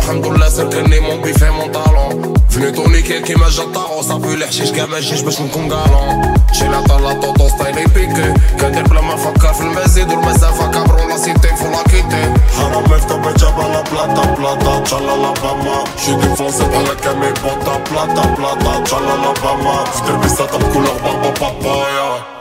alhamdoulilah سكنني mon bif et mon talent Venu toniquer كيما جا الطاغو صافي الحشيش كاع ماجيش باش نكون كالون جينا طلع طوطو ستايلي بيكي كندير بلا ما نفكر في المزيد والمسافة كابرون لا سيتي فو لا كيتي حرام مفتوح جابا لا بلاطا بلاطا تشالا لا فاما شي ديفونسي بحال كامي بوطا بلاطا بلاطا تشالا لا فاما في دربي ساطا بكولور بابا بابايا